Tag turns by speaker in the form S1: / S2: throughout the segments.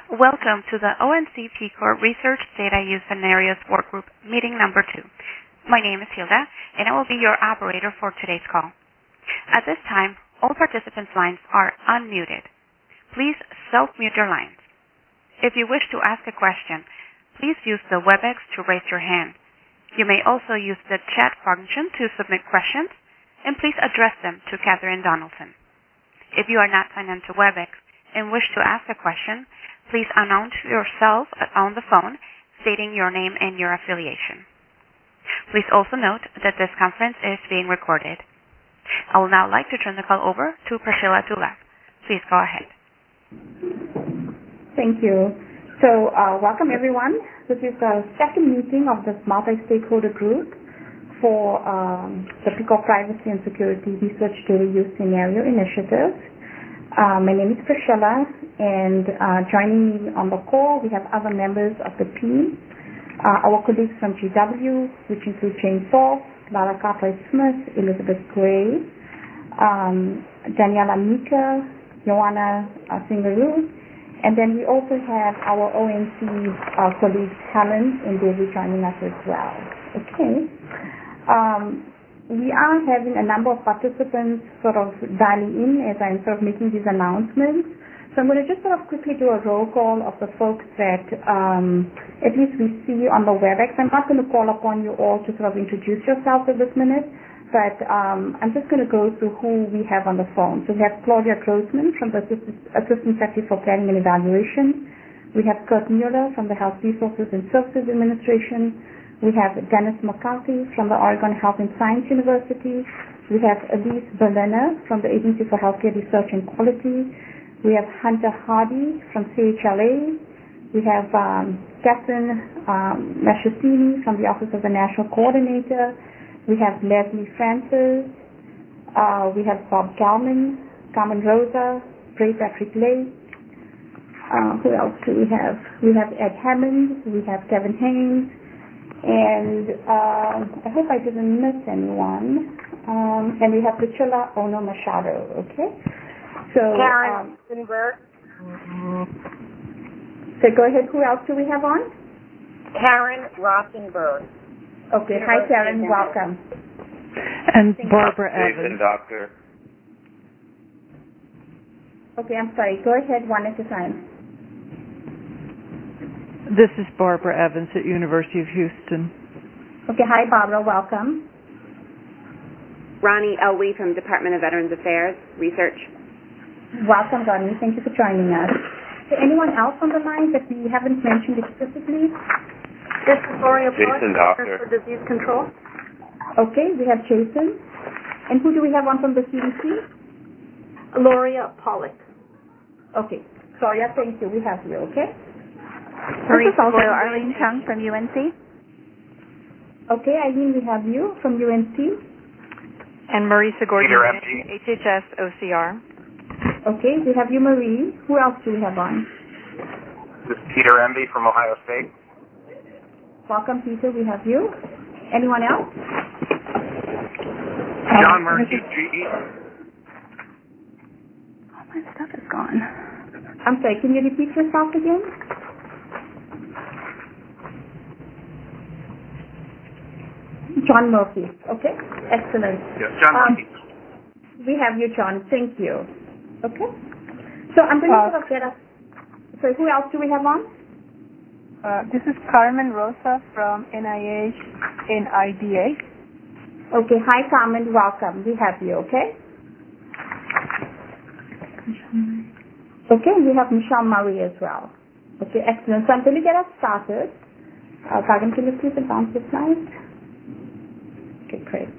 S1: Welcome to the ONC P-Corp Research Data Use Scenarios Workgroup Meeting Number 2. My name is Hilda, and I will be your operator for today's call. At this time, all participants' lines are unmuted. Please self-mute your lines. If you wish to ask a question, please use the WebEx to raise your hand. You may also use the chat function to submit questions, and please address them to Catherine Donaldson. If you are not signed into WebEx and wish to ask a question, please announce yourself on the phone, stating your name and your affiliation. Please also note that this conference is being recorded. I would now like to turn the call over to Priscilla Dulac. Please go ahead.
S2: Thank you. So welcome everyone. This is the second meeting of this multi-stakeholder group for the P-Corp Privacy and Security Research Data Use Scenario Initiative. My name is Priscilla, and joining me on the call, we have other members of the team. Our colleagues from GW, which include Jane Thorpe, Lara Cartwright-Smith, Elizabeth Gray, Daniela Mika, Joanna Singaru, and then we also have our ONC colleagues, Helen and David, joining us as well. Okay. We are having a number of participants sort of dialing in as I'm sort of making these announcements. So I'm going to just sort of quickly do a roll call of the folks that at least we see on the WebEx. I'm not going to call upon you all to sort of introduce yourselves at this minute, but I'm just going to go through who we have on the phone. So we have Claudia Grossman from the Assistant Secretary for Planning and Evaluation. We have Kurt Mueller from the Health Resources and Services Administration. We have Dennis McCarthy from the Oregon Health and Science University. We have Elise Berliner from the Agency for Healthcare Research and Quality. We have Hunter Hardy from CHLA. We have Catherine Masciasini from the Office of the National Coordinator. We have Leslie Francis. We have Bob Galman, Carmen Rosa, Ray Patrick Lake. Who else do we have? We have Ed Hammond. We have Kevin Haynes. And I hope I didn't miss anyone. And we have Priscilla Ono Machado, okay? So,
S3: Karen Rothenberg.
S2: So go ahead, who else do we have on?
S3: Karen Rothenberg.
S2: Okay, hi Karen, welcome.
S4: And Barbara Evans.
S5: Jason Doctor.
S2: Okay, I'm sorry, go ahead one at a time.
S4: This is Barbara Evans at University of Houston.
S2: Okay, hi Barbara, welcome.
S6: Ronnie Elwee from Department of Veterans Affairs, Research.
S2: Welcome, Ronnie. Thank you for joining us. Is there anyone else on the line that we haven't mentioned explicitly?
S3: This is Gloria
S5: Jason
S3: Pollock,
S5: Doctor.
S3: for Disease Control.
S2: Okay, we have Jason. And who do we have on from the CDC?
S3: Gloria Pollock.
S2: Okay, Gloria, thank you. We have you, okay?
S7: This is also Arlene Chung from UNC.
S2: Okay, Eileen, we have you from UNC.
S7: And Marisa Gordon,
S5: Peter MD.
S7: HHS OCR.
S2: Okay, we have you, Marie. Who else do we have on?
S5: This is Peter Emby from Ohio State.
S2: Welcome, Peter. We have you. Anyone else?
S5: John Murphy, GE.
S7: Oh, my stuff is gone.
S2: I'm sorry, can you repeat yourself again? John Murphy. Okay, excellent.
S5: Yes, John Murphy.
S2: We have you, John. Thank you. Okay. So I'm going to sort of get us. So who else do we have on?
S8: This is Carmen Rosa from NIH NIDA.
S2: Okay. Hi, Carmen. Welcome. We have you. Okay. Okay. We have Michelle Murray as well. Okay. Excellent. So I'm going to get us started. Carmen, can you please advance the slide? Okay, great.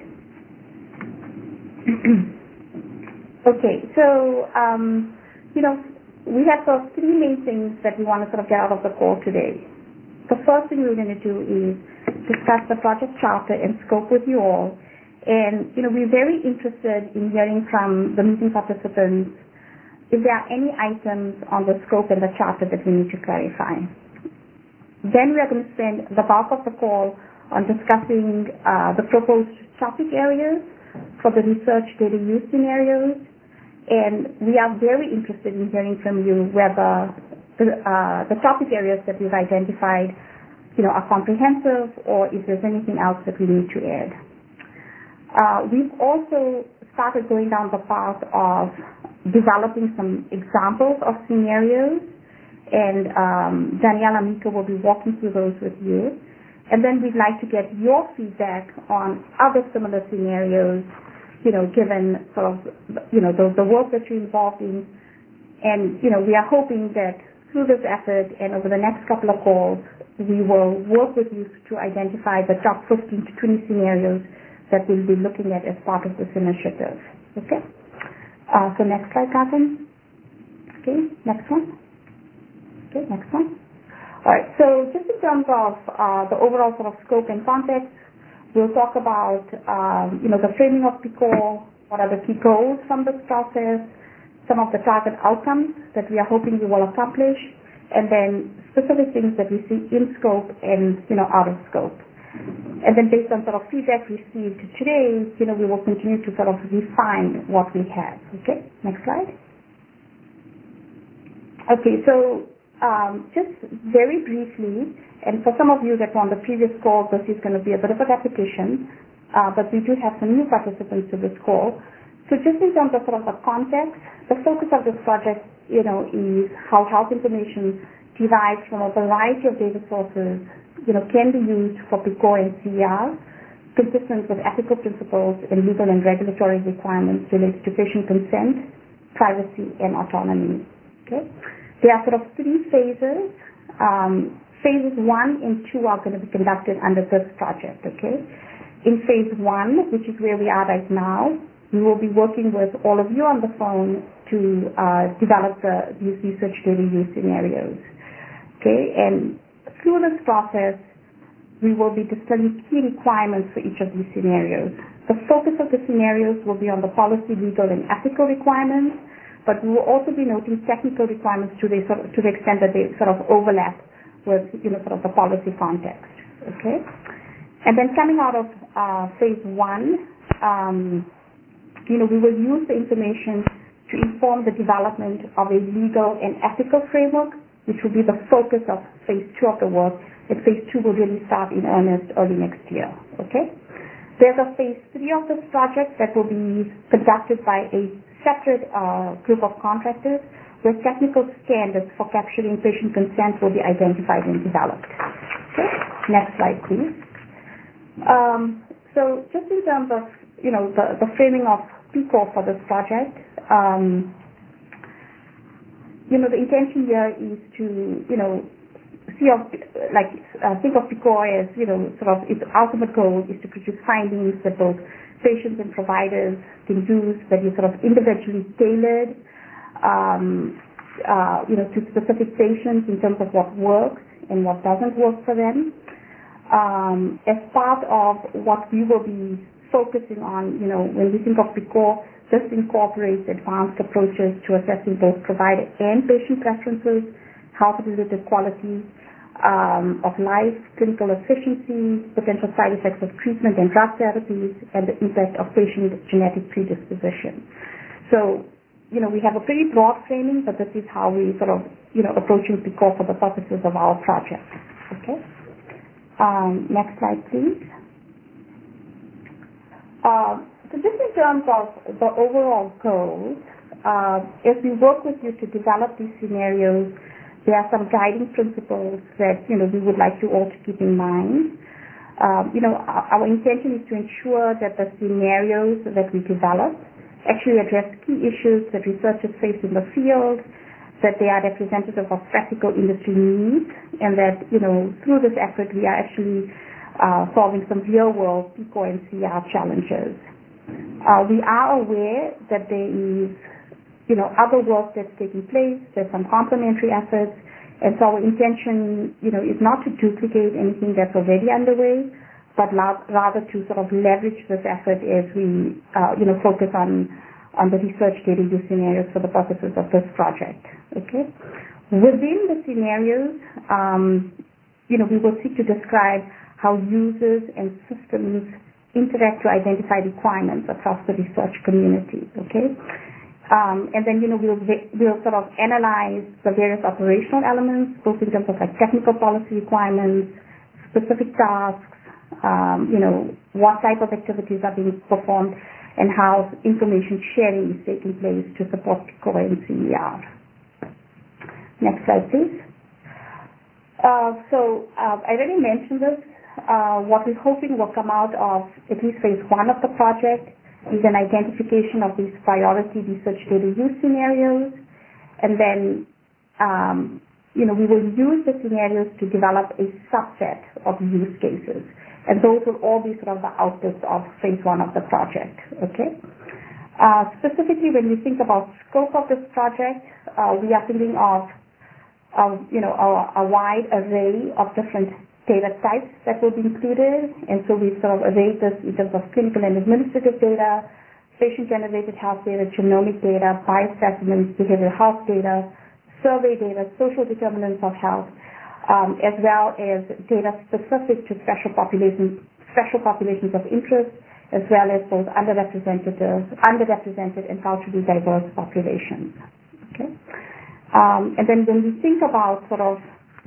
S2: Okay, so, we have sort of three main things that we want to sort of get out of the call today. The first thing we're going to do is discuss the project charter and scope with you all. And, we're very interested in hearing from the meeting participants if there are any items on the scope and the charter that we need to clarify. Then we are going to spend the bulk of the call on discussing the proposed topic areas for the research data use scenarios, and we are very interested in hearing from you whether the topic areas that we've identified, are comprehensive, or if there's anything else that we need to add. We've also started going down the path of developing some examples of scenarios, and Daniela Mika will be walking through those with you. And then we'd like to get your feedback on other similar scenarios, given sort of, the work that you're involved in. And, we are hoping that through this effort and over the next couple of calls, we will work with you to identify the top 15 to 20 scenarios that we'll be looking at as part of this initiative. Okay? So next slide, Catherine. Okay, next one. Okay, next one. All right, so just in terms of the overall sort of scope and context, we'll talk about, the framing of PCOR, what are the key goals from this process, some of the target outcomes that we are hoping we will accomplish, and then specific things that we see in scope and, out of scope. And then based on sort of feedback received today, we will continue to sort of refine what we have. Okay, next slide. Okay, so just very briefly, and for some of you that were on the previous call, this is going to be a bit of a repetition, but we do have some new participants to this call. So just in terms of sort of the context, the focus of this project, is how health information derived from a variety of data sources, can be used for PCOR and CER, consistent with ethical principles and legal and regulatory requirements related to patient consent, privacy, and autonomy. Okay? There are sort of three phases. Phases 1 and 2 are going to be conducted under this project. Okay? In phase 1, which is where we are right now, we will be working with all of you on the phone to develop these research data use scenarios. Okay? And through this process, we will be distilling key requirements for each of these scenarios. The focus of the scenarios will be on the policy, legal, and ethical requirements, but we will also be noting technical requirements to the extent that they sort of overlap with, sort of the policy context. Okay? And then coming out of phase 1, we will use the information to inform the development of a legal and ethical framework, which will be the focus of phase 2 of the work, and phase 2 will really start in earnest early next year. Okay? There's a phase 3 of this project that will be conducted by a separate group of contractors, where technical standards for capturing patient consent will be identified and developed. Okay? Next slide, please. So just in terms of, the framing of PCOR for this project, the intention here is to, think of PCOR as, sort of its ultimate goal is to produce findings that both patients and providers can use, that is sort of individually tailored, to specific patients in terms of what works and what doesn't work for them. As part of what we will be focusing on, when we think of PCOR, this incorporates advanced approaches to assessing both provider and patient preferences, health-related quality of life, clinical efficiency, potential side effects of treatment and drug therapies, and the impact of patient genetic predisposition. So, we have a pretty broad framing, but this is how we sort of, approaching PCOR for the purposes of our project. Okay? Next slide, please. So just in terms of the overall goals, as we work with you to develop these scenarios, there are some guiding principles that, we would like you all to keep in mind. Our intention is to ensure that the scenarios that we develop actually address key issues that researchers face in the field, that they are representative of practical industry needs, and that, through this effort we are actually solving some real-world PCOR and CER challenges. We are aware that there is, other work that's taking place. There's some complementary efforts, and so our intention, is not to duplicate anything that's already underway, but rather to sort of leverage this effort as we, focus on the research data use scenarios for the purposes of this project. Okay. Within the scenarios, we will seek to describe how users and systems interact to identify requirements across the research community. Okay. And then, we'll sort of analyze the various operational elements, both in terms of like technical policy requirements, specific tasks, what type of activities are being performed, and how information sharing is taking place to support PICO and CER. Next slide, please. I already mentioned this. What we're hoping will come out of at least phase one of the project is an identification of these priority research data use scenarios, and then we will use the scenarios to develop a subset of use cases, and those will all be sort of the outputs of phase one of the project. Okay. Specifically, when we think about scope of this project, we are thinking of a wide array of different data types that will be included, and so we sort of arrayed this in terms of clinical and administrative data, patient-generated health data, genomic data, biospecimens, behavioral health data, survey data, social determinants of health, as well as data specific to special populations of interest, as well as both underrepresented and culturally diverse populations. Okay. And then when we think about sort of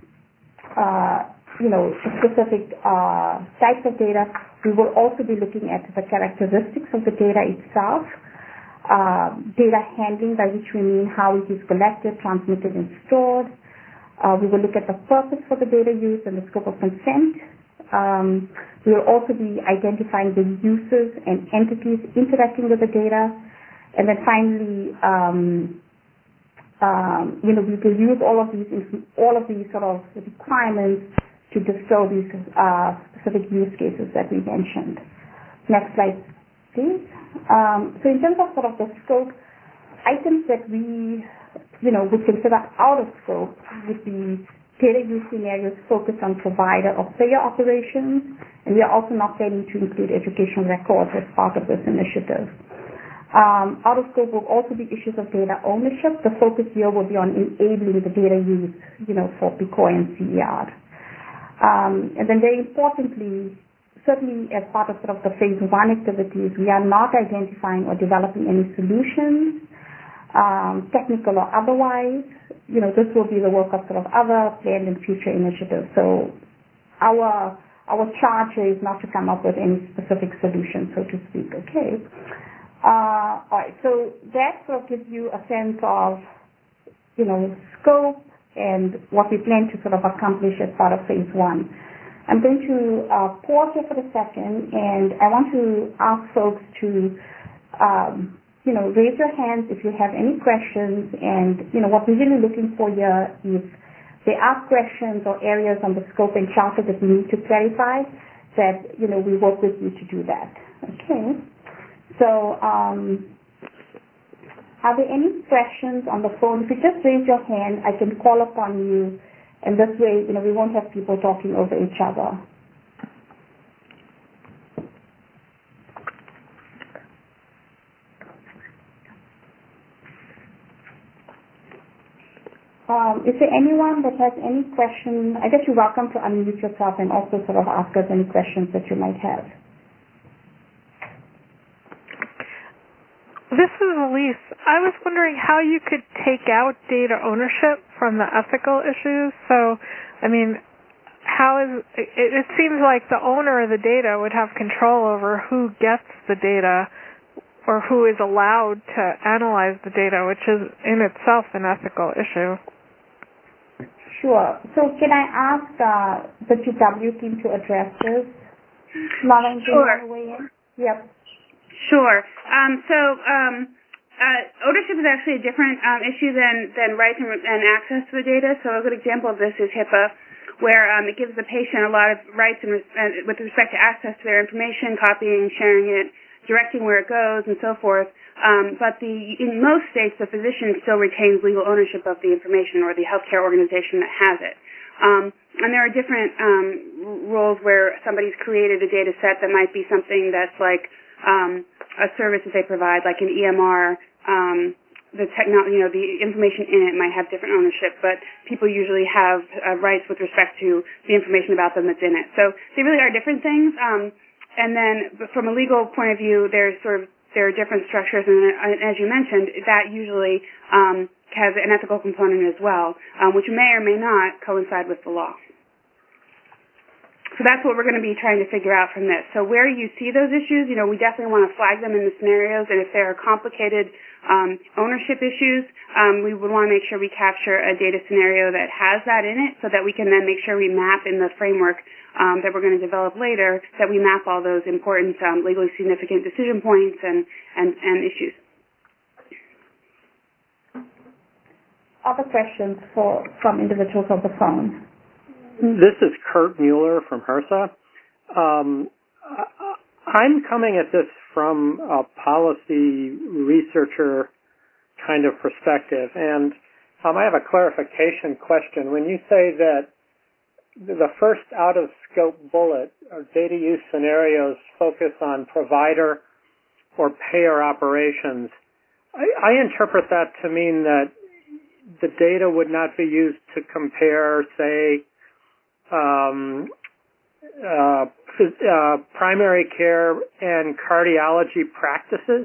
S2: specific types of data, we will also be looking at the characteristics of the data itself, data handling, by which we mean how it is collected, transmitted, and stored. We will look at the purpose for the data use and the scope of consent. We will also be identifying the users and entities interacting with the data. And then finally, we will use all of these sort of requirements to distill these specific use cases that we mentioned. Next slide, please. So in terms of sort of the scope, items that we would consider out of scope would be data use scenarios focused on provider or payer operations, and we are also not planning to include educational records as part of this initiative. Out of scope will also be issues of data ownership. The focus here will be on enabling the data use, for PICO and CER. And then very importantly, certainly as part of sort of the phase one activities, we are not identifying or developing any solutions, technical or otherwise. This will be the work of sort of other planned and future initiatives. So our charge is not to come up with any specific solution, so to speak. Okay. All right. So that sort of gives you a sense of, scope and what we plan to sort of accomplish as part of phase one. I'm going to pause here for a second, and I want to ask folks to, raise your hands if you have any questions. And, what we're really looking for here is there are questions or areas on the scope and charter that we need to clarify, that, we work with you to do that. Okay. So, are there any questions on the phone? If you just raise your hand, I can call upon you, and this way, we won't have people talking over each other. Is there anyone that has any questions? I guess you're welcome to unmute yourself and also sort of ask us any questions that you might have.
S9: This is Elise. I was wondering how you could take out data ownership from the ethical issues. So, it seems like the owner of the data would have control over who gets the data or who is allowed to analyze the data, which is in itself an ethical issue.
S2: Sure. So can I ask the GW team to address this? Lauren, do you want to weigh in? Yep.
S6: Sure. Ownership is actually a different issue than rights and access to the data. So a good example of this is HIPAA, where it gives the patient a lot of rights with respect to access to their information, copying, sharing it, directing where it goes, and so forth. But in most states, the physician still retains legal ownership of the information, or the healthcare organization that has it. And there are different rules where somebody's created a data set that might be something that's like a service that they provide, like an EMR. The information in it might have different ownership, but people usually have rights with respect to the information about them that's in it. So they really are different things. And then from a legal point of view, there's sort of there are different structures, and as you mentioned, that usually has an ethical component as well, which may or may not coincide with the law. So that's what we're going to be trying to figure out from this. So where you see those issues, we definitely want to flag them in the scenarios, and if there are complicated ownership issues, we would want to make sure we capture a data scenario that has that in it so that we can then make sure we map in the framework that we're going to develop later, that we map all those important legally significant decision points and issues.
S2: Other questions from individuals on the phone?
S10: This is Kurt Mueller from HRSA. I'm coming at this from a policy researcher kind of perspective, and I have a clarification question. When you say that the first out-of-scope bullet or data use scenarios focus on provider or payer operations, I interpret that to mean that the data would not be used to compare, say, primary care and cardiology practices?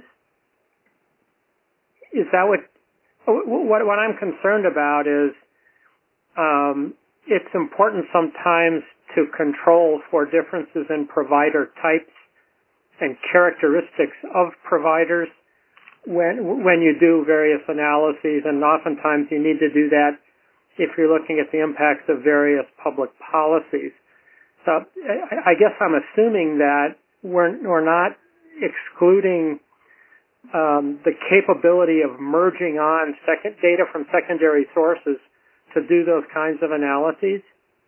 S10: Is that what I'm concerned about is it's important sometimes to control for differences in provider types and characteristics of providers when you do various analyses, and oftentimes you need to do that if you're looking at the impacts of various public policies. So I guess I'm assuming that we're not excluding the capability of merging on data from secondary sources to do those kinds of analyses?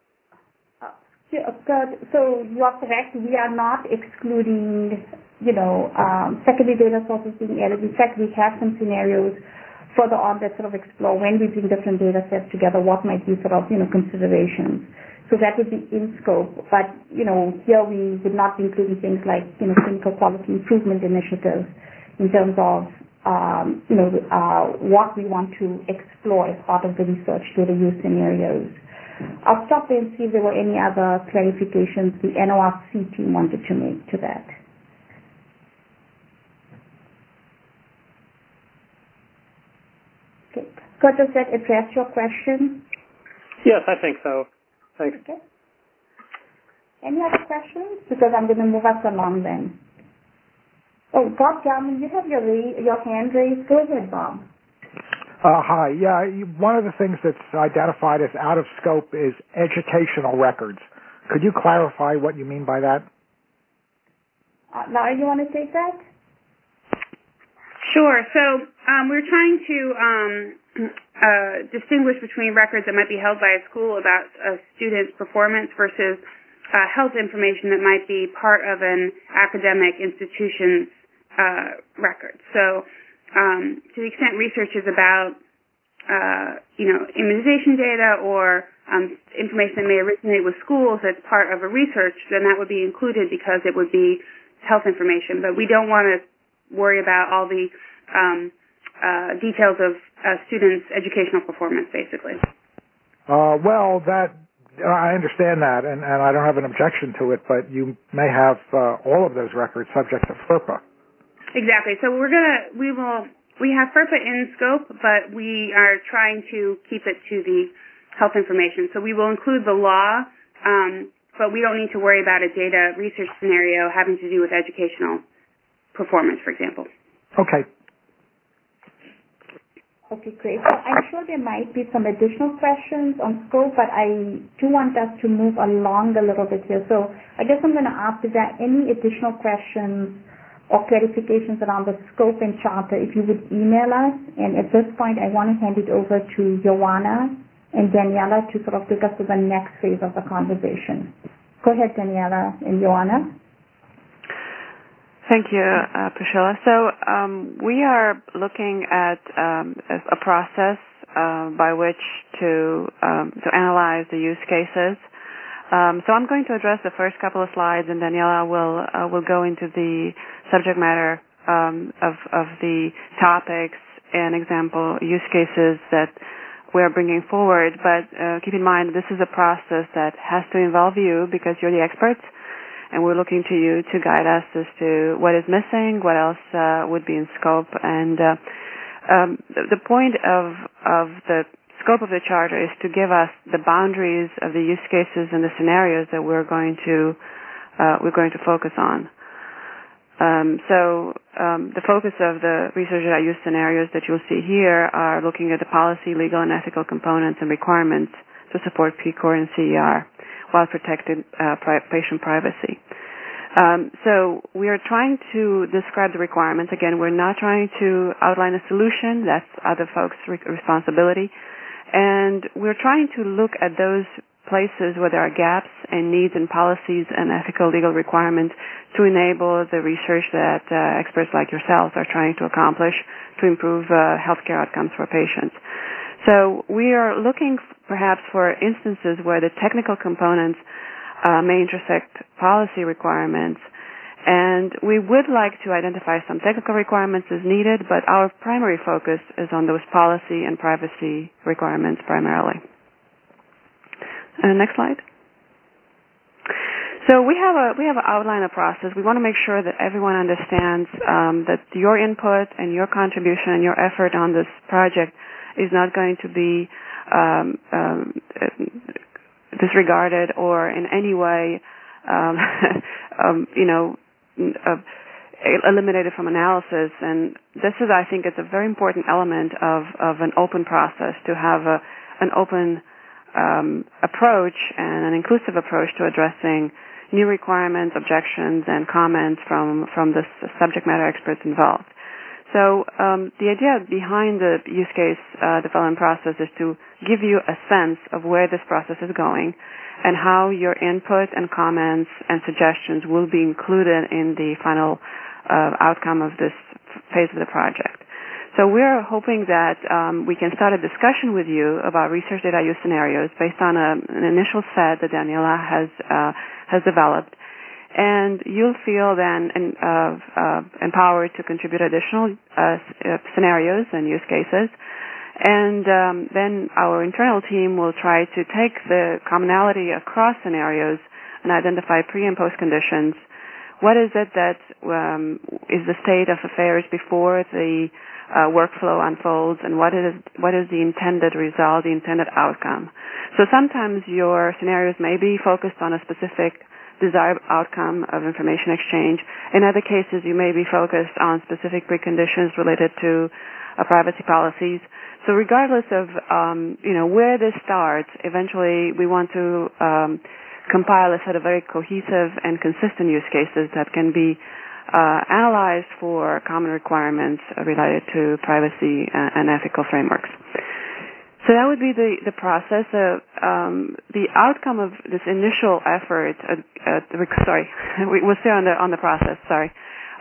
S2: So you are correct. We are not excluding, secondary data sources being added. In fact, we have some scenarios further on that sort of explore when we bring different data sets together, what might be sort of, considerations. So that would be in scope. But, here we would not be including things like, clinical quality improvement initiatives in terms of, what we want to explore as part of the research data use scenarios. I'll stop there and see if there were any other clarifications the NORC team wanted to make to that. Okay. Kurt, does that address your question?
S10: Yes, I think so. Thanks.
S2: Okay. Any other questions? Because I'm going to move us along then. Oh, Bob Gelman, you have your hand raised. Go ahead, Bob.
S11: Hi. Yeah, one of the things that's identified as out of scope is educational records. Could you clarify what you mean by that?
S2: Laura, you want to take that?
S6: Sure. So we're trying to distinguish between records that might be held by a school about a student's performance versus health information that might be part of an academic institution's record. So to the extent research is about, immunization data or information that may originate with schools that's part of a research, then that would be included because it would be health information. But we don't want to worry about all the details of students' educational performance, basically.
S11: Well, I understand that, and I don't have an objection to it, but you may have all of those records subject to FERPA. Exactly.
S6: So we have FERPA in scope, but we are trying to keep it to the health information. So we will include the law, but we don't need to worry about a data research scenario having to do with educational performance, for example.
S11: Okay.
S2: Okay, great. So I'm sure there might be some additional questions on scope, but I do want us to move along a little bit here. So I guess I'm going to ask, is there any additional questions or clarifications around the scope and charter? If you would email us, and at this point I want to hand it over to Ioana and Daniela to sort of take us to the next phase of the conversation. Go ahead, Daniela and Ioana.
S4: Thank you, Priscilla. So we are looking at a process by which to analyze the use cases. So I'm going to address the first couple of slides, and Daniela will go into the subject matter of the topics and example use cases that we're bringing forward. But keep in mind, this is a process that has to involve you because you're the experts. and we're looking to you to guide us as to what is missing, what else would be in scope, and the point of the scope of the charter is to give us the boundaries of the use cases and the scenarios that we're going to focus on. The focus of the research data use scenarios that you'll see here are looking at the policy, legal, and ethical components and requirements to support PCOR and CER while protecting patient privacy. So we are trying to describe the requirements. Again, we're not trying to outline a solution. That's other folks' responsibility. And we're trying to look at those places where there are gaps and needs in policies and ethical legal requirements to enable the research that experts like yourselves are trying to accomplish to improve healthcare outcomes for patients. So we are looking perhaps for instances where the technical components may intersect policy requirements, and we would like to identify some technical requirements as needed, but our primary focus is on those policy and privacy requirements primarily. Next slide. So we have an outline of process. We want to make sure that everyone understands that your input and your contribution and your effort on this project is not going to be disregarded or in any way, eliminated from analysis. And this is, I think, it's a very important element of an open process to have an open approach and an inclusive approach to addressing new requirements, objections, and comments from the subject matter experts involved. So the idea behind the use case development process is to give you a sense of where this process is going and how your input and comments and suggestions will be included in the final outcome of this phase of the project. So we're hoping that we can start a discussion with you about research data use scenarios based on an initial set that Daniela has developed, and you'll feel then empowered to contribute additional scenarios and use cases. And then our internal team will try to take the commonality across scenarios and identify pre- and post-conditions. What is it that is the state of affairs before the workflow unfolds, and what is the intended result, the intended outcome? So sometimes your scenarios may be focused on a specific desired outcome of information exchange. In other cases, you may be focused on specific preconditions related to privacy policies. So regardless of where this starts, eventually we want to compile a set of very cohesive and consistent use cases that can be analyzed for common requirements related to privacy and ethical frameworks. So that would be the process. The outcome of this initial effort. We'll stay on the process. Sorry.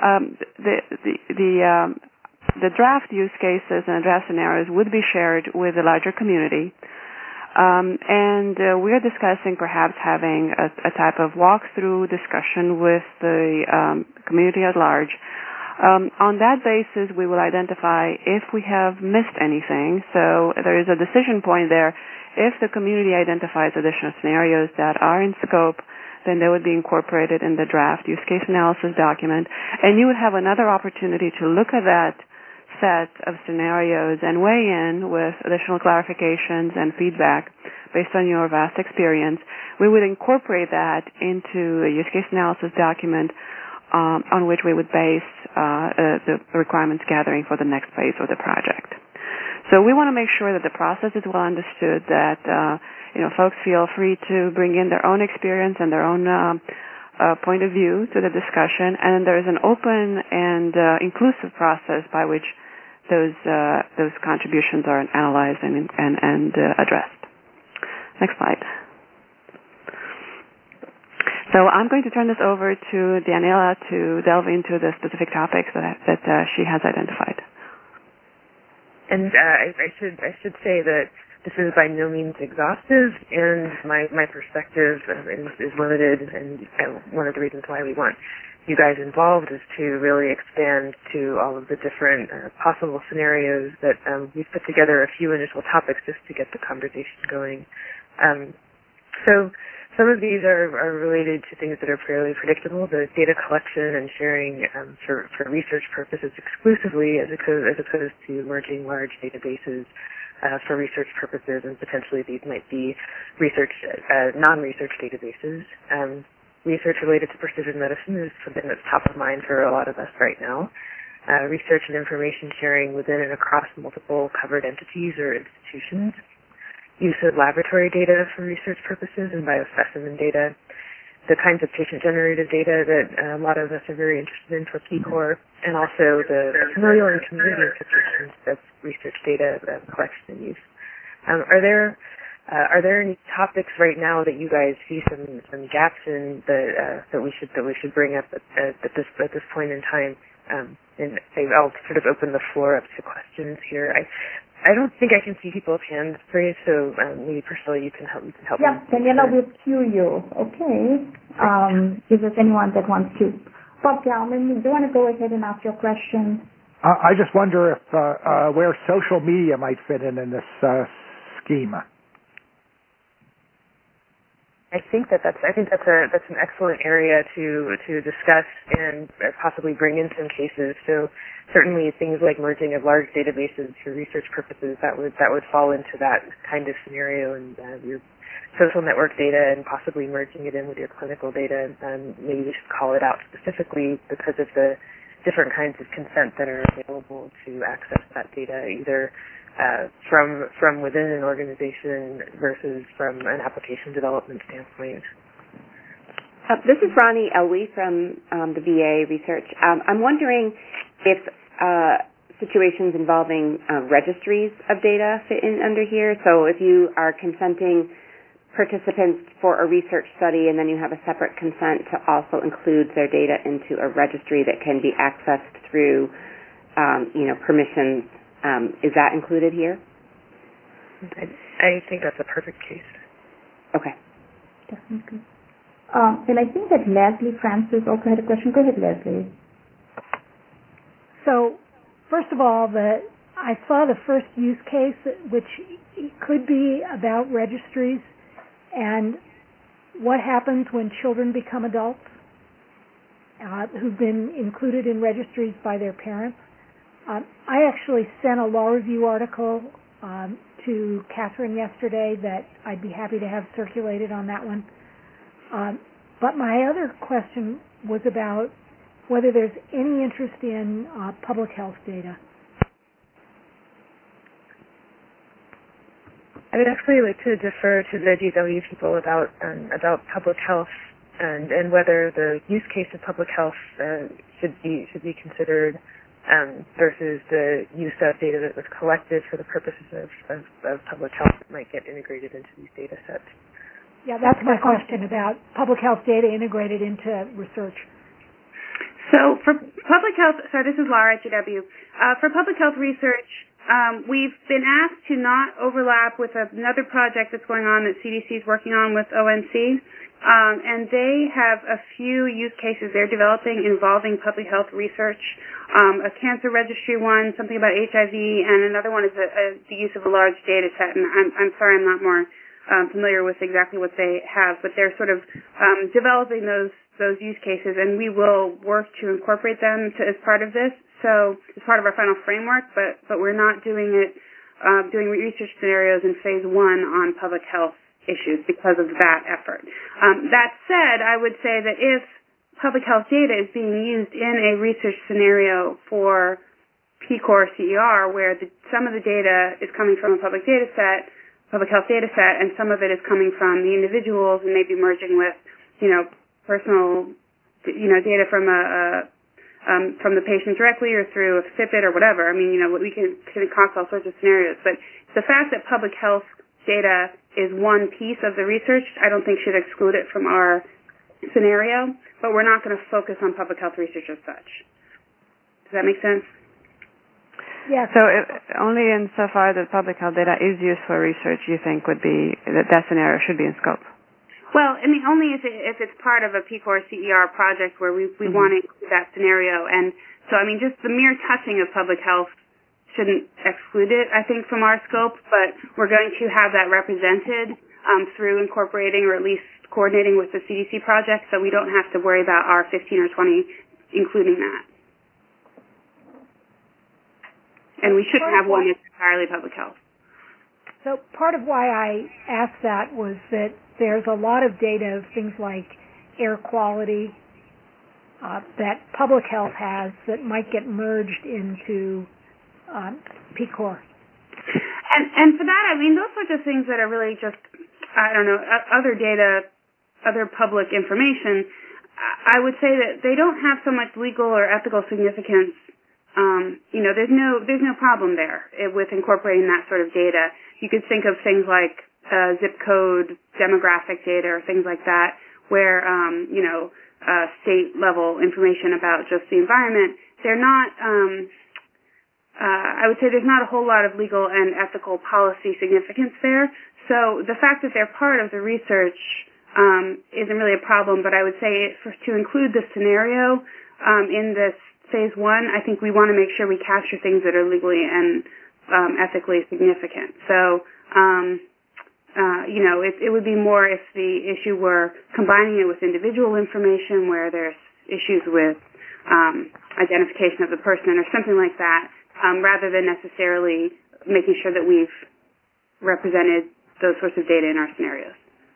S4: The draft use cases and draft scenarios would be shared with the larger community, and we're discussing perhaps having a type of walkthrough discussion with the community at large. On that basis, we will identify if we have missed anything. So there is a decision point there. If the community identifies additional scenarios that are in scope, then they would be incorporated in the draft use case analysis document. And you would have another opportunity to look at that set of scenarios and weigh in with additional clarifications and feedback based on your vast experience. We would incorporate that into a use case analysis document on which we would base the requirements gathering for the next phase of the project. So we want to make sure that the process is well understood, that folks feel free to bring in their own experience and their own point of view to the discussion, and there is an open and inclusive process by which those contributions are analyzed and addressed. Next slide. So I'm going to turn this over to Daniela to delve into the specific topics that she has identified.
S12: And I should say that this is by no means exhaustive, and my perspective is limited, and one of the reasons why we want you guys involved is to really expand to all of the different possible scenarios that we've put together a few initial topics just to get the conversation going. So some of these are related to things that are fairly predictable, the data collection and sharing for research purposes exclusively, as opposed to merging large databases for research purposes, and potentially these might be non-research databases. Research related to precision medicine is something that's top of mind for a lot of us right now. Research and information sharing within and across multiple covered entities or institutions. Use of laboratory data for research purposes and biospecimen data. The kinds of patient-generated data that a lot of us are very interested in for PCOR, and also the familial and community implications of research data collection and use. Are there any topics right now that you guys see some gaps in that we should bring up at this point in time? And I'll sort of open the floor up to questions here. I don't think I can see people's hands raised, so maybe Priscilla, you can help.
S2: Yeah, Daniela will cue you. Okay. Is there anyone that wants to? Bob Galman, do you want to go ahead and ask your question?
S11: I just wonder if where social media might fit in this schema.
S12: I think that's an excellent area to discuss and possibly bring in some cases. So certainly things like merging of large databases for research purposes that would fall into that kind of scenario, and your social network data and possibly merging it in with your clinical data. And maybe we should call it out specifically because of the different kinds of consent that are available to access that data, either from within an organization versus from an application development standpoint.
S13: This is Ronnie Elwey from the VA Research. I'm wondering if situations involving registries of data fit in under here. So if you are consenting participants for a research study and then you have a separate consent to also include their data into a registry that can be accessed through permissions, is that included here?
S12: I think that's a perfect case.
S13: Okay.
S2: Definitely. And I think that Leslie Francis also had a question. Go ahead, Leslie.
S14: So, first of all, I saw the first use case, which could be about registries and what happens when children become adults who've been included in registries by their parents. I actually sent a law review article to Catherine yesterday that I'd be happy to have circulated on that one. But my other question was about whether there's any interest in public health data.
S12: I would actually like to defer to the DW people about public health and whether the use case of public health should be considered versus the use of data that was collected for the purposes of public health that might get integrated into these data sets.
S14: Yeah, that's my question about public health data integrated into research.
S6: So for public health, this is Laura at GW. For public health research, we've been asked to not overlap with another project that's going on that CDC is working on with ONC. And they have a few use cases they're developing involving public health research. A cancer registry one, something about HIV, and another one is the use of a large data set. And I'm sorry I'm not more familiar with exactly what they have, but they're sort of developing those use cases, and we will work to incorporate them as part of this. So as part of our final framework, but we're not doing research scenarios in phase 1 on public health issues because of that effort. That said, I would say that if public health data is being used in a research scenario for PCOR CER, where some of the data is coming from a public health data set, and some of it is coming from the individuals and maybe merging with, personal, data from the patient directly or through a Fitbit or whatever. I mean, we can concoct all sorts of scenarios, but the fact that public health data is one piece of the research, I don't think should exclude it from our scenario, but we're not going to focus on public health research as such. Does that make sense?
S4: Yeah. So only insofar that public health data is used for research, you think would be that scenario should be in scope?
S6: Well, I mean, only if it's part of a PCOR CER project where we want to include that scenario. And so, I mean, just the mere touching of public health shouldn't exclude it, I think, from our scope, but we're going to have that represented through incorporating or at least coordinating with the CDC project, so we don't have to worry about our 15 or 20 including that. And we shouldn't have one that's entirely public health.
S14: So part of why I asked that was that there's a lot of data of things like air quality that public health has that might get merged into PCOR.
S6: And for that, I mean, those sorts of things that are really just, I don't know, other data, other public information, I would say that they don't have so much legal or ethical significance. There's no problem there with incorporating that sort of data. You could think of things like zip code, demographic data, or things like that, where state level information about just the environment. They're not. I would say there's not a whole lot of legal and ethical policy significance there. So the fact that they're part of the research isn't really a problem, but I would say to include this scenario in this phase 1, I think we want to make sure we capture things that are legally and ethically significant. So, it would be more if the issue were combining it with individual information where there's issues with identification of the person or something like that, rather than necessarily making sure that we've represented those sorts of data in our scenarios.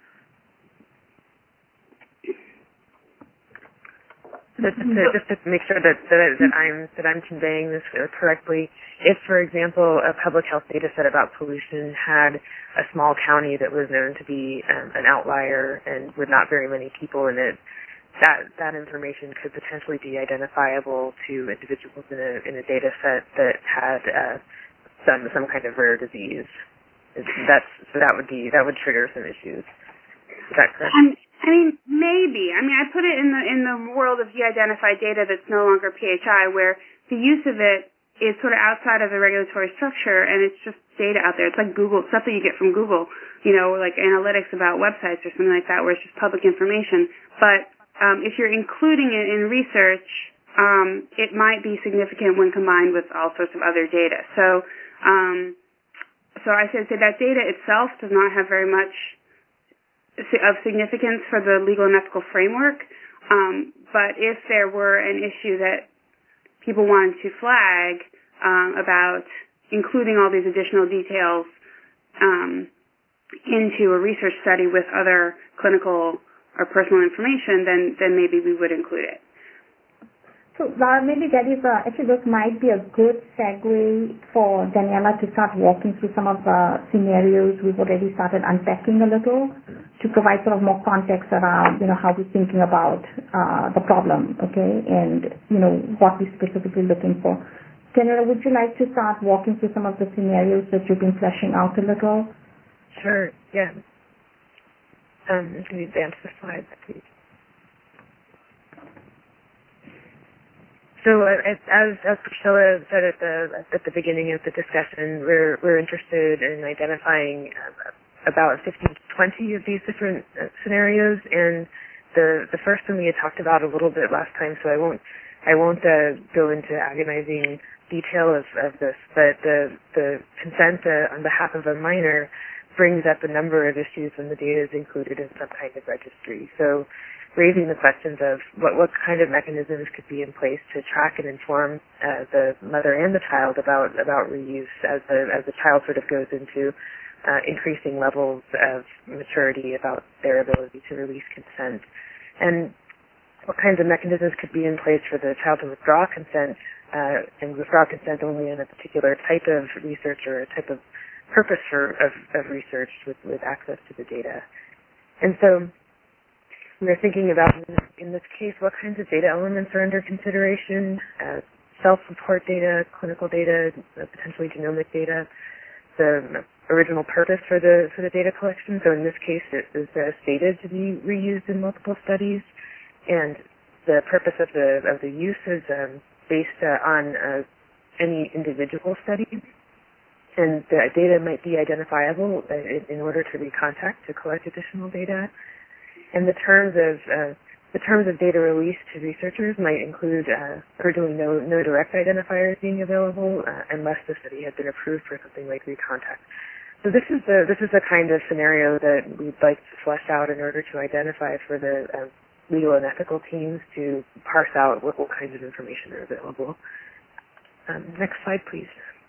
S12: Just to make sure that I'm conveying this correctly, if, for example, a public health data set about pollution had a small county that was known to be an outlier and with not very many people in it, that information could potentially be identifiable to individuals in a data set that had some kind of rare disease. That would trigger some issues. Is that correct?
S6: I mean, maybe. I mean, I put it in the world of de-identified data that's no longer PHI, where the use of it is sort of outside of the regulatory structure, and it's just data out there. It's like Google, stuff that you get from Google, like analytics about websites or something like that, where it's just public information. But if you're including it in research, it might be significant when combined with all sorts of other data. So I should say that data itself does not have very much of significance for the legal and ethical framework, but if there were an issue that people wanted to flag about including all these additional details into a research study with other clinical or personal information, then maybe we would include it.
S2: So maybe that is actually this might be a good segue for Daniela to start walking through some of the scenarios we've already started unpacking a little to provide sort of more context around how we're thinking about the problem, okay, and what we're specifically looking for. Daniela, would you like to start walking through some of the scenarios that you've been fleshing out a little?
S12: Sure. Yeah. Can you advance the slide, please? So as Priscilla said at the beginning of the discussion, we're interested in identifying about 15 to 20 of these different scenarios, and the first one we had talked about a little bit last time, so I won't go into agonizing detail of this, but the consent on behalf of a minor brings up a number of issues when the data is included in some kind of registry. So raising the questions of what kind of mechanisms could be in place to track and inform the mother and the child about reuse as the child sort of goes into increasing levels of maturity about their ability to release consent, and what kinds of mechanisms could be in place for the child to withdraw consent and withdraw consent only in a particular type of research or a type of purpose of research with access to the data. And so we're thinking about, in this case, what kinds of data elements are under consideration: self-report data, clinical data, potentially genomic data, the original purpose for the data collection. So in this case, it is stated to be reused in multiple studies, and the purpose of the use is based on any individual study, and the data might be identifiable in order to recontact to collect additional data. And the terms of data release to researchers might include originally no direct identifiers being available unless the study had been approved for something like recontact. So this is the kind of scenario that we'd like to flesh out in order to identify for the legal and ethical teams to parse out what kinds of information are available. Next slide, please.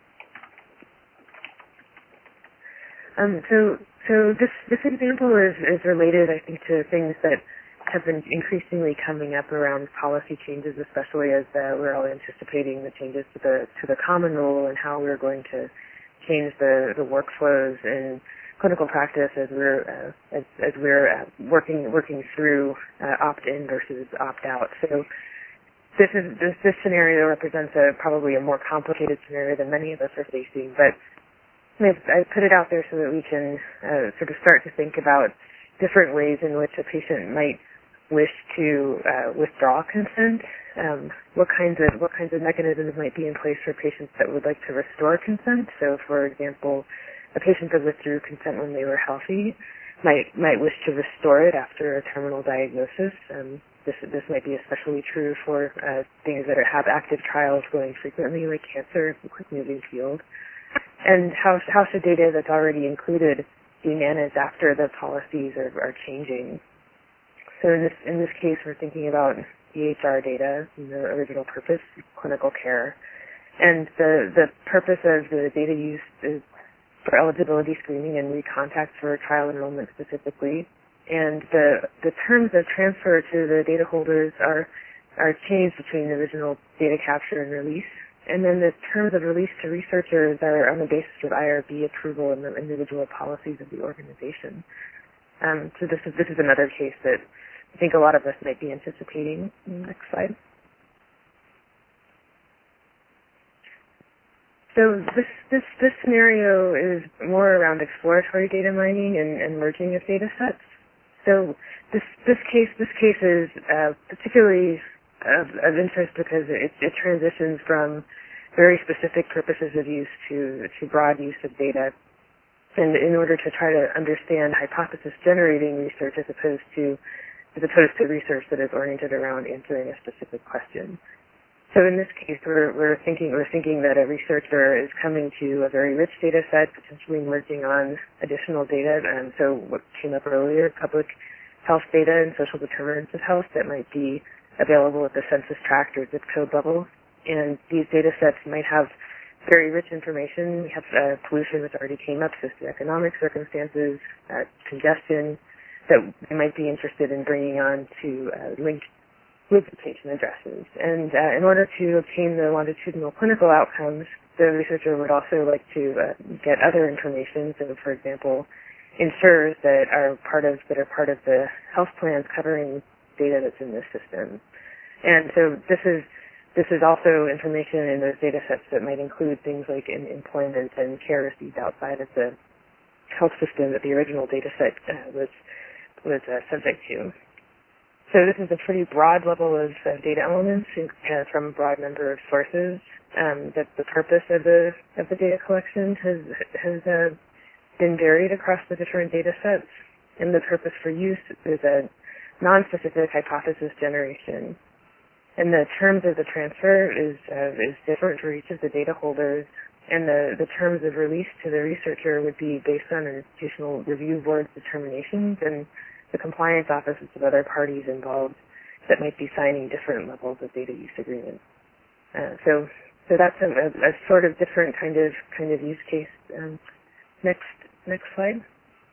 S12: So this example is related, I think, to things that have been increasingly coming up around policy changes, especially as we're all anticipating the changes to the common rule and how we're going to change the workflows in clinical practice as we're working through opt-in versus opt-out. So this scenario represents probably a more complicated scenario than many of us are facing, but I put it out there so that we can sort of start to think about different ways in which a patient might wish to withdraw consent. What kinds of mechanisms might be in place for patients that would like to restore consent? So, for example, a patient that withdrew consent when they were healthy might wish to restore it after a terminal diagnosis. This might be especially true for things that have active trials going frequently, like cancer. It's a quick-moving field. And how should data that's already included be managed after the policies are changing? So in this case, we're thinking about EHR data, the original purpose, clinical care, and the purpose of the data use is for eligibility screening and recontact for trial enrollment specifically. And the terms of transfer to the data holders are changed between the original data capture and release. And then the terms of release to researchers are on the basis of IRB approval and the individual policies of the organization. So this is another case that I think a lot of us might be anticipating. Next slide. So this scenario is more around exploratory data mining and merging of data sets. So this case is particularly of interest because it transitions from very specific purposes of use to broad use of data, and in order to try to understand hypothesis generating research as opposed to research that is oriented around answering a specific question. So in this case, we're thinking that a researcher is coming to a very rich data set, potentially merging on additional data. And so what came up earlier, public health data and social determinants of health that might be available at the census tract or zip code level. And these data sets might have very rich information. We have pollution, which already came up, socioeconomic circumstances, congestion, that they might be interested in bringing on to linked with the patient addresses. And in order to obtain the longitudinal clinical outcomes, the researcher would also like to get other information. So, for example, insurers that are part of the health plans covering data that's in this system. And so this is also information in those data sets that might include things like employment and care received outside of the health system that the original data set was subject to. So this is a pretty broad level of data elements from a broad number of sources. That the purpose of the data collection has been varied across the different data sets, and the purpose for use is a non-specific hypothesis generation. And the terms of the transfer is different for each of the data holders, and the terms of release to the researcher would be based on an institutional review board's determinations and the compliance offices of other parties involved that might be signing different levels of data use agreements. So that's a sort of different kind of use case. Next slide.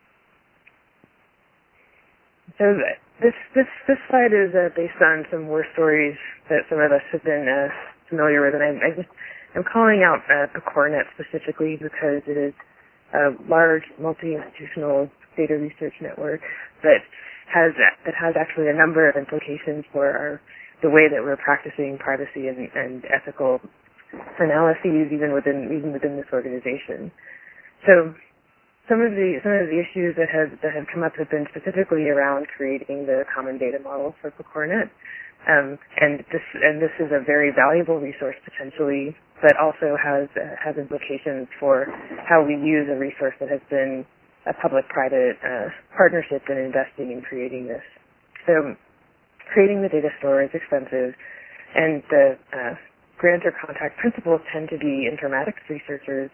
S12: So this slide is based on some war stories that some of us have been familiar with, and I'm calling out PCORNet specifically because it is a large multi-institutional data research network that has actually a number of implications for the way that we're practicing privacy and ethical analyses even within this organization. So some of the issues that have come up have been specifically around creating the common data model for PCORNet. And this is a very valuable resource potentially, but also has implications for how we use a resource that has been a public-private partnership in investing in creating this. So creating the data store is expensive, and the grantor contact principals tend to be informatics researchers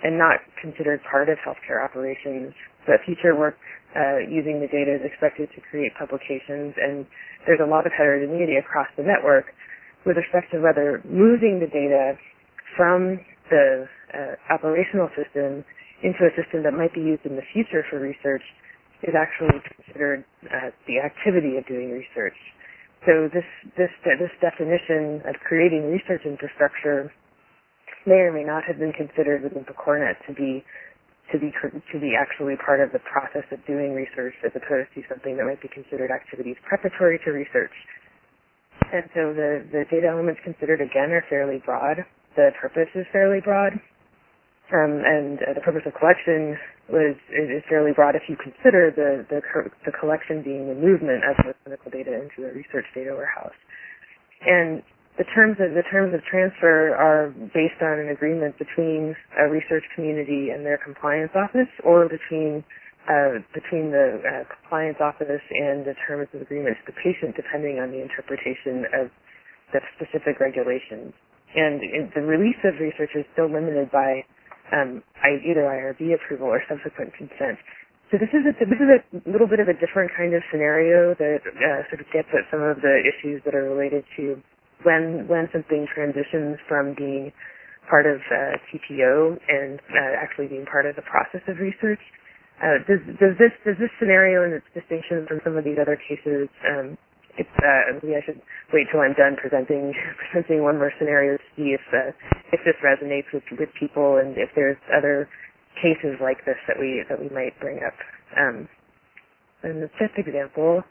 S12: not considered part of healthcare operations. But future work using the data is expected to create publications, and there's a lot of heterogeneity across the network with respect to whether moving the data from the operational system into a system that might be used in the future for research is actually considered the activity of doing research. So this definition of creating research infrastructure may or may not have been considered within PCORNet to be actually part of the process of doing research, as opposed to something that might be considered activities preparatory to research. And so the data elements considered, again, are fairly broad. The purpose is fairly broad. And the purpose of collection is fairly broad if you consider the collection being the movement of the clinical data into a research data warehouse. And the terms of transfer are based on an agreement between a research community and their compliance office, or between the compliance office and the terms of agreement to the patient, depending on the interpretation of the specific regulations. And the release of research is still limited by either IRB approval or subsequent consent. So this is a little bit of a different kind of scenario that sort of gets at some of the issues that are related to when something transitions from being part of TPO and actually being part of the process of research. Does this scenario and its distinction from some of these other cases? Maybe I should wait till I'm done presenting one more scenario to see if this resonates with people, and if there's other cases like this that we might bring up. And the fifth example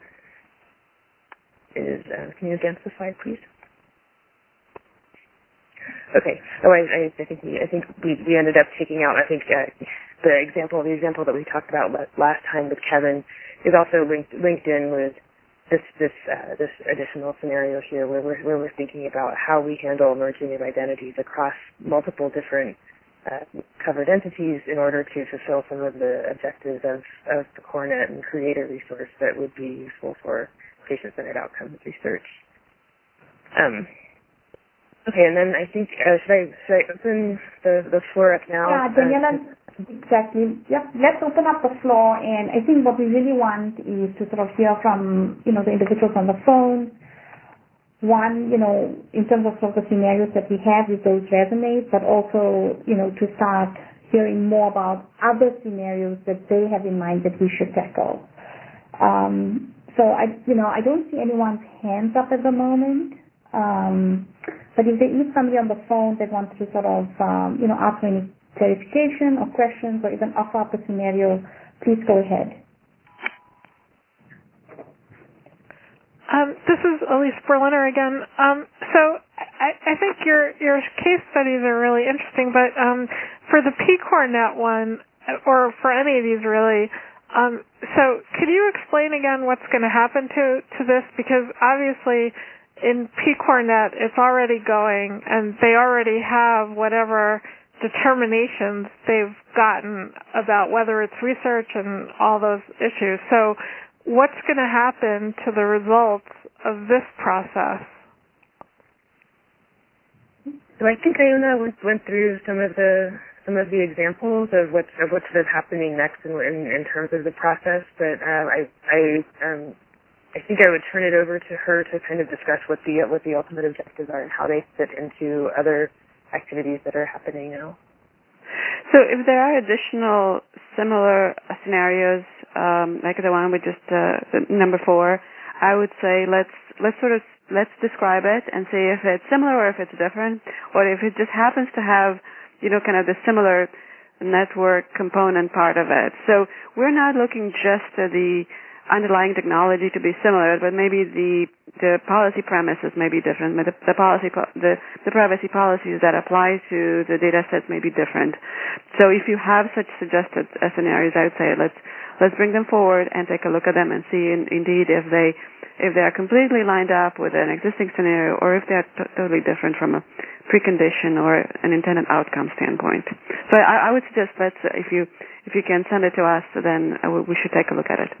S12: is, can you advance the slide, please? Okay. Oh, I think we ended up taking out. I think the example that we talked about last time with Kevin is also linked in with this additional scenario here, where we're thinking about how we handle merging of identities across multiple different covered entities in order to fulfill some of the objectives of PCORNet and create a resource that would be useful for patient-centered outcomes research. Okay, and then I think should I open the floor up now?
S2: Yeah, Daniela. Exactly. Yep. Let's open up the floor, and I think what we really want is to sort of hear from the individuals on the phone. One, in terms of sort of the scenarios that we have, if those resonate, but also to start hearing more about other scenarios that they have in mind that we should tackle. So I don't see anyone's hands up at the moment. But if there is somebody on the phone that wants to sort of ask any clarification or questions, or even offer up a scenario, please go ahead.
S9: This is Elise Berliner again. So I think your case studies are really interesting, but for the PCORNet one, or for any of these really, so could you explain again what's going to happen to this? Because obviously in PCORNet it's already going, and they already have whatever determinations they've gotten about whether it's research and all those issues. So what's going to happen to the results of this process?
S12: So I think Iona went through some of the examples of what's sort of happening next in terms of the process, but I think I would turn it over to her to kind of discuss what the ultimate objectives are and how they fit into other activities that are happening now.
S4: So if there are additional similar scenarios, like the one with just number 4, I would say let's describe it and see if it's similar or if it's different, or if it just happens to have, kind of the similar network component part of it. So we're not looking just at the underlying technology to be similar, but maybe the policy premises may be different. The privacy policies that apply to the data sets may be different. So if you have such suggested scenarios, I would say let's bring them forward and take a look at them and see indeed if they are completely lined up with an existing scenario, or if they're totally different from a precondition or an intended outcome standpoint. So I would suggest if you can send it to us, then we should take a look at it.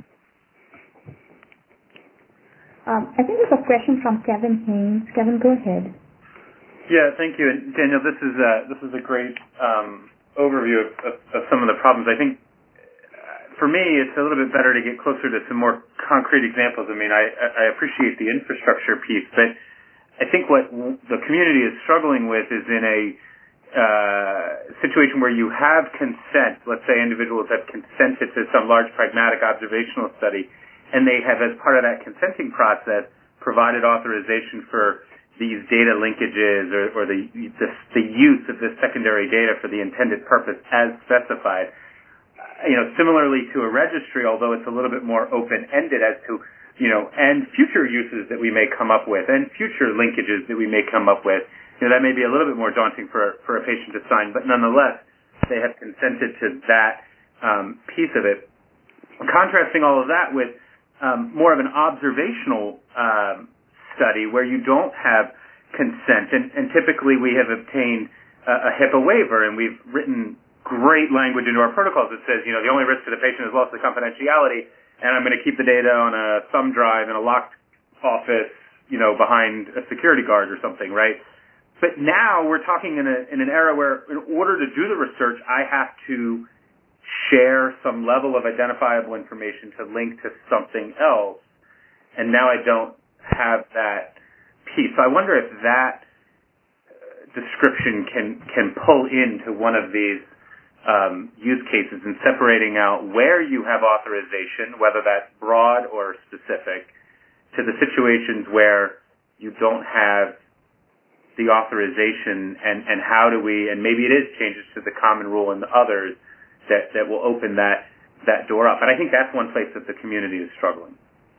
S2: I think there's a question from Kevin Haynes. Kevin, go ahead.
S15: Yeah, thank you. And Daniel, this is a great overview of some of the problems. I think for me, it's a little bit better to get closer to some more concrete examples. I mean, I appreciate the infrastructure piece, but I think what the community is struggling with is in a situation where you have consent. Let's say individuals have consented to some large pragmatic observational study, and they have, as part of that consenting process, provided authorization for these data linkages or the use of this secondary data for the intended purpose as specified. Similarly to a registry, although it's a little bit more open-ended as to, and future uses that we may come up with and future linkages that we may come up with, that may be a little bit more daunting for a patient to sign, but nonetheless, they have consented to that piece of it. Contrasting all of that with more of an observational study where you don't have consent, and typically we have obtained a HIPAA waiver, and we've written great language into our protocols that says, the only risk to the patient is loss of confidentiality, and I'm going to keep the data on a thumb drive in a locked office, behind a security guard or something, right? But now we're talking in an era where, in order to do the research, I have to share some level of identifiable information to link to something else, and now I don't have that piece. So I wonder if that description can pull into one of these use cases in separating out where you have authorization, whether that's broad or specific, to the situations where you don't have the authorization, and how do we, and maybe it is changes to the common rule and the others that will open that door up. And I think that's one place that the community is struggling.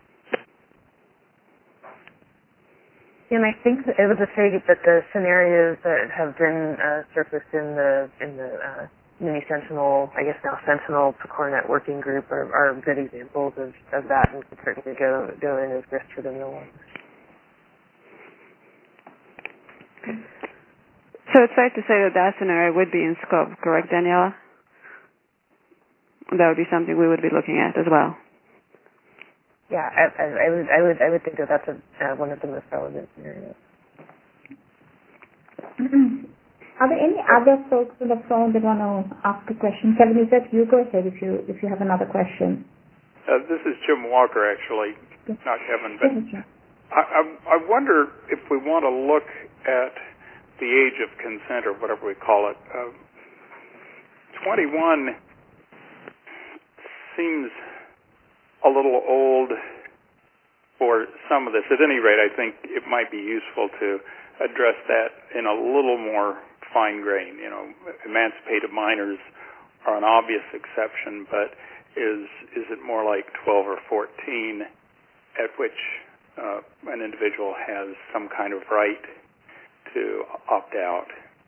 S12: And I think that it was a say that the scenarios that have been surfaced in the mini Sentinel, I guess now Sentinel PCORnet working group are good examples of that, and could certainly go in as grist for the mill.
S4: So it's safe to say that scenario would be in scope, correct, Daniela? That would be something we would be looking at as well.
S12: Yeah, I would think that that's one of the most relevant scenarios.
S2: Are there any other folks on the phone that want to ask a question? Kevin, is that you? Go ahead if you have another question.
S16: This is Jim Walker, actually, not Kevin. But I wonder if we want to look at the age of consent, or whatever we call it. 21 seems a little old for some of this. At any rate, I think it might be useful to address that in a little more fine grain. Emancipated minors are an obvious exception, but is it more like 12 or 14 at which an individual has some kind of right to opt out?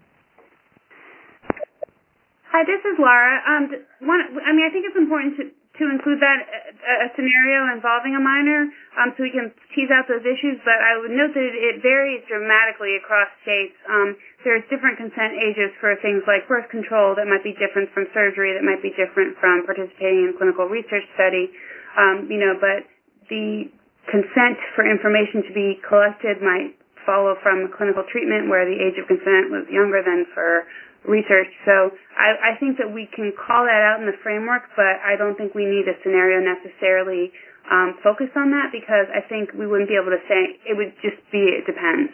S6: Hi, this is Laura. I think it's important to include that a scenario involving a minor, so we can tease out those issues. But I would note that it varies dramatically across states. There's different consent ages for things like birth control that might be different from surgery, that might be different from participating in a clinical research study. But the consent for information to be collected might follow from clinical treatment, where the age of consent was younger than for research. So I think that we can call that out in the framework, but I don't think we need a scenario necessarily focused on that, because I think we wouldn't be able to say, it would just be, it depends.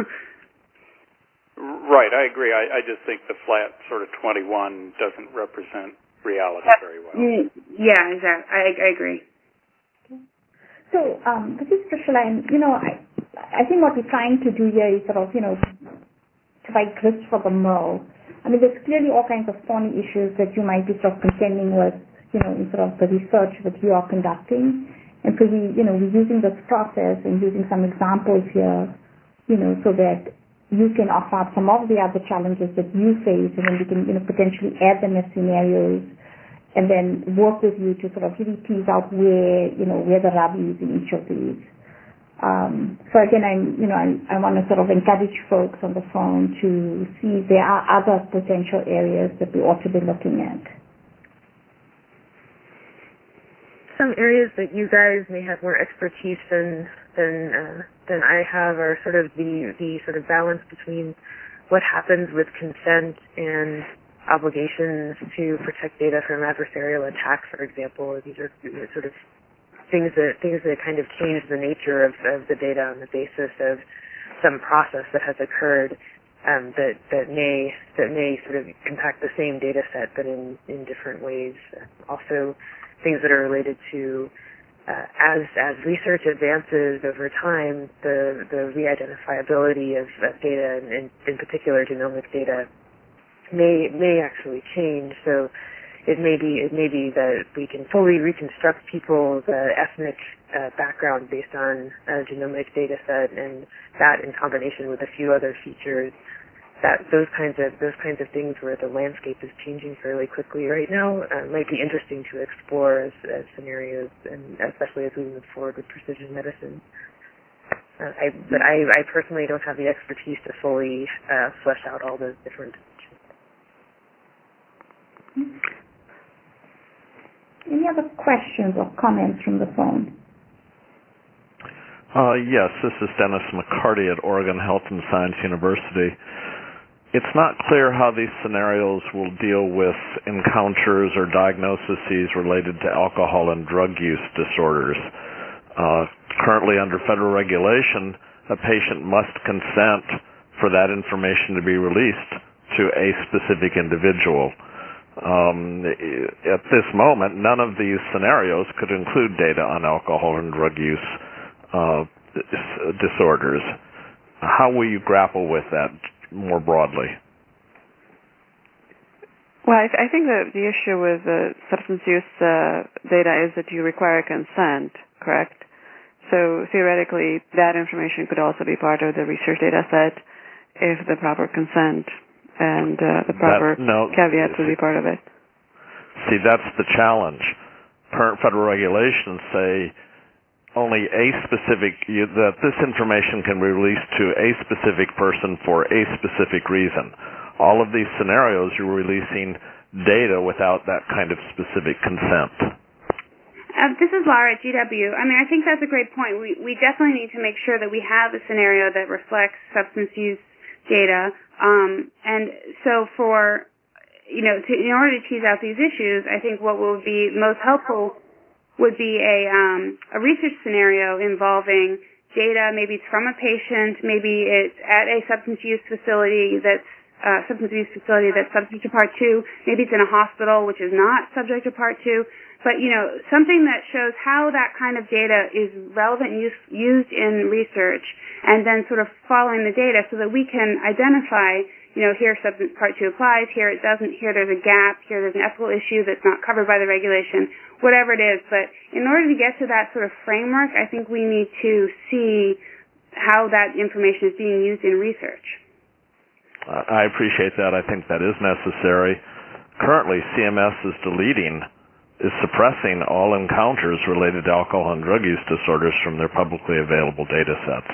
S16: Right, I agree. I just think the flat sort of 21 doesn't represent reality very well.
S6: Yeah, exactly. I agree.
S2: So, this is Priscilla, and I think what we're trying to do here is sort of, provide grist for the mill. I mean, there's clearly all kinds of thorny issues that you might be sort of contending with, in sort of the research that you are conducting. And so we're using this process and using some examples here, so that you can offer up some of the other challenges that you face, and then we can, potentially add them as scenarios, and then work with you to sort of really tease out where the rub is in each of these. So again, I want to sort of encourage folks on the phone to see if there are other potential areas that we ought to be looking at.
S12: Some areas that you guys may have more expertise than I have are sort of the sort of balance between what happens with consent and obligations to protect data from adversarial attacks, for example. These are sort of things that kind of change the nature of the data on the basis of some process that has occurred that may sort of impact the same data set but in different ways. Also, things that are related to as research advances over time, the re-identifiability of data, and in particular genomic data, may actually change. So it may be that we can fully reconstruct people's ethnic background based on a genomic data set, and that in combination with a few other features, that those kinds of things where the landscape is changing fairly quickly right now might be interesting to explore as scenarios, and especially as we move forward with precision medicine. But I personally don't have the expertise to fully flesh out all those different.
S2: Any other questions or comments from the phone?
S17: Yes, this is Dennis McCarty at Oregon Health and Science University. It's not clear how these scenarios will deal with encounters or diagnoses related to alcohol and drug use disorders. Currently, under federal regulation, a patient must consent for that information to be released to a specific individual. At this moment, none of these scenarios could include data on alcohol and drug use disorders. How will you grapple with that more broadly?
S4: Well, I think that the issue with substance use data is that you require consent, correct? So theoretically, that information could also be part of the research data set if the proper consent and the proper caveats would be part of it.
S17: See, that's the challenge. Current federal regulations say only that this information can be released to a specific person for a specific reason. All of these scenarios, you're releasing data without that kind of specific consent.
S6: This is Laura at GW. I mean, I think that's a great point. We definitely need to make sure that we have a scenario that reflects substance use data. And so in order to tease out these issues, I think what will be most helpful would be a research scenario involving data. Maybe it's from a patient, maybe it's at a substance use facility that's subject to Part 2. Maybe it's in a hospital, which is not subject to Part 2. But, something that shows how that kind of data is relevant and used in research, and then sort of following the data so that we can identify, here substance Part 2 applies, here it doesn't, here there's a gap, here there's an ethical issue that's not covered by the regulation, whatever it is. But in order to get to that sort of framework, I think we need to see how that information is being used in research.
S17: I appreciate that. I think that is necessary. Currently, CMS is suppressing all encounters related to alcohol and drug use disorders from their publicly available data sets.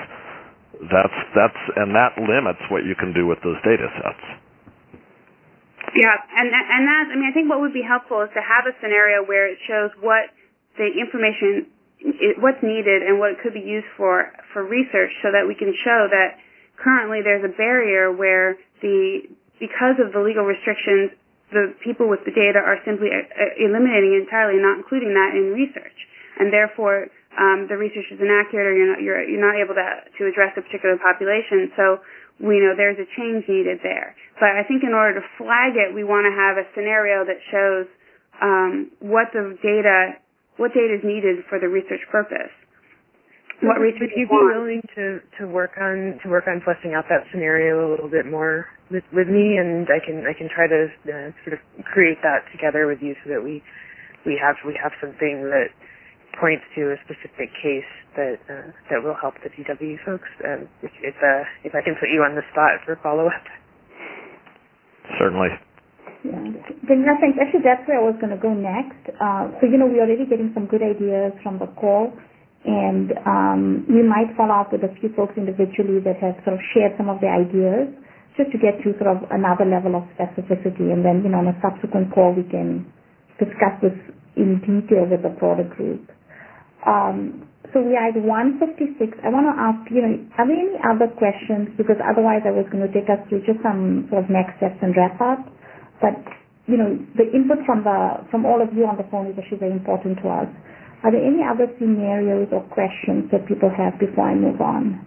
S17: That limits what you can do with those data sets.
S6: Yeah, and that, I think what would be helpful is to have a scenario where it shows what the information, what's needed and what it could be used for research, so that we can show that currently there's a barrier where because of the legal restrictions, the people with the data are simply eliminating entirely, not including that in research, and therefore the research is inaccurate, or you're not able to address a particular population. So we know there's a change needed there. But I think in order to flag it, we want to have a scenario that shows what data is needed for the research purpose.
S12: What research would you be willing to work on fleshing out that scenario a little bit more with me, and I can try to sort of create that together with you, so that we have something that points to a specific case that will help the GW folks. If I can put you on the spot for follow-up.
S17: Certainly.
S2: Yeah. Then I think actually that's where I was going to go next. So we're already getting some good ideas from the call. And we might follow up with a few folks individually that have sort of shared some of their ideas, just to get to sort of another level of specificity. And then, on a subsequent call, we can discuss this in detail with the broader group. So we are at 1:56. I want to ask, are there any other questions? Because otherwise I was going to take us through just some sort of next steps and wrap up. but the input from all of you on the phone is actually very important to us. Are there any other scenarios or questions that people have before I move on?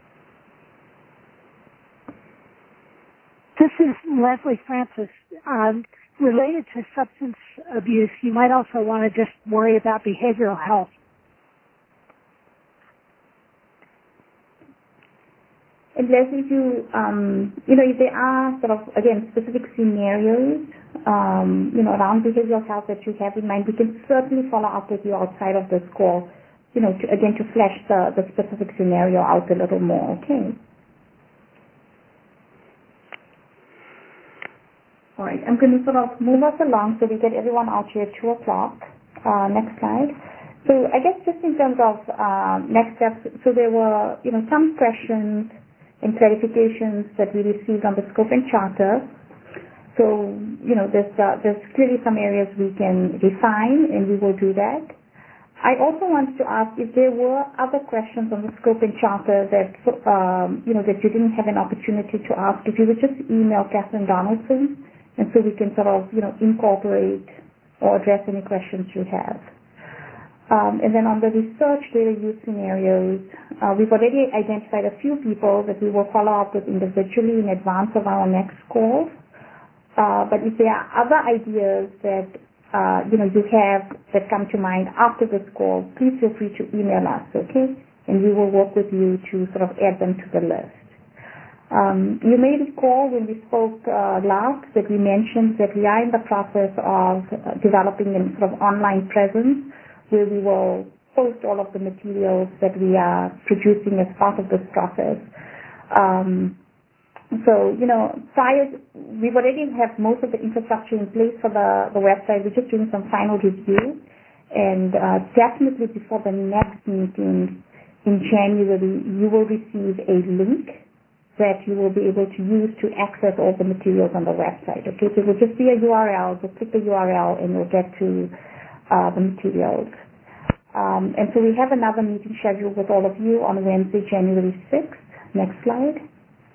S14: This is Leslie Francis. Related to substance abuse, you might also want to just worry about behavioral health.
S2: And Leslie, if there are sort of, again, specific scenarios, around behavioral health that you have in mind, we can certainly follow up with you outside of this call, to flesh the specific scenario out a little more, okay? All right, I'm going to sort of move us along so we get everyone out here at 2 o'clock. Next slide. So I guess just in terms of next steps, so there were, some questions and clarifications that we received on the scope and charter. So, there's clearly some areas we can refine, and we will do that. I also want to ask if there were other questions on the scope and charter that, that you didn't have an opportunity to ask, if you would just email Catherine Donaldson, and so we can sort of, incorporate or address any questions you have. And then on the research data use scenarios, we've already identified a few people that we will follow up with individually in advance of our next call. But if there are other ideas that you have that come to mind after this call, please feel free to email us, okay? And we will work with you to sort of add them to the list. You may recall when we spoke last that we mentioned that we are in the process of developing a sort of online presence where we will post all of the materials that we are producing as part of this process. So, we've already have most of the infrastructure in place for the website. We're just doing some final review. And definitely before the next meeting in January, you will receive a link that you will be able to use to access all the materials on the website. Okay, so it will just be a URL. Just click the URL and you'll get to the materials. And so we have another meeting scheduled with all of you on Wednesday, January 6th. Next slide.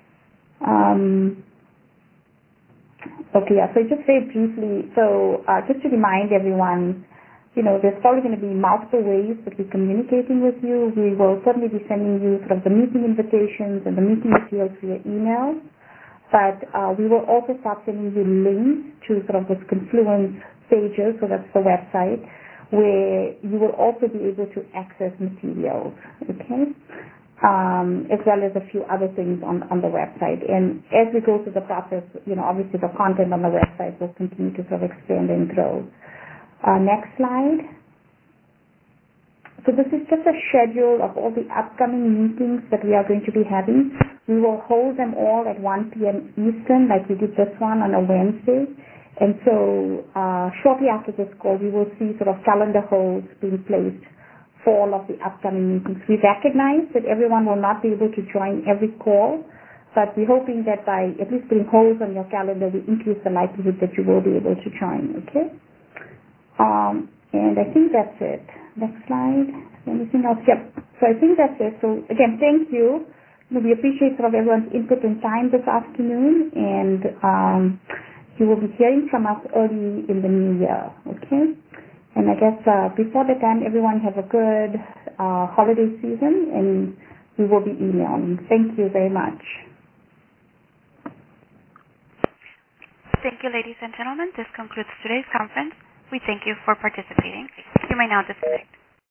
S2: Okay, so just very briefly, so just to remind everyone, there's probably going to be multiple ways that we're communicating with you. We will certainly be sending you sort of the meeting invitations and the meeting materials via email, but we will also start sending you links to sort of this Confluence pages, so that's the website, where you will also be able to access materials, okay? As well as a few other things on the website. And as we go through the process, obviously the content on the website will continue to sort of expand and grow. Next slide. So this is just a schedule of all the upcoming meetings that we are going to be having. We will hold them all at 1 p.m. Eastern, like we did this one on a Wednesday. And so shortly after this call, we will see sort of calendar holds being placed for all of the upcoming meetings. We recognize that everyone will not be able to join every call, but we're hoping that by at least putting holds on your calendar, we increase the likelihood that you will be able to join, okay? And I think that's it. Next slide. Anything else? Yep. So I think that's it. So again, thank you. We appreciate sort of everyone's input and time this afternoon, and you will be hearing from us early in the new year, okay? And I guess before the time, everyone have a good holiday season, and we will be emailing. Thank you very much.
S1: Thank you, ladies and gentlemen. This concludes today's conference. We thank you for participating. You may now disconnect.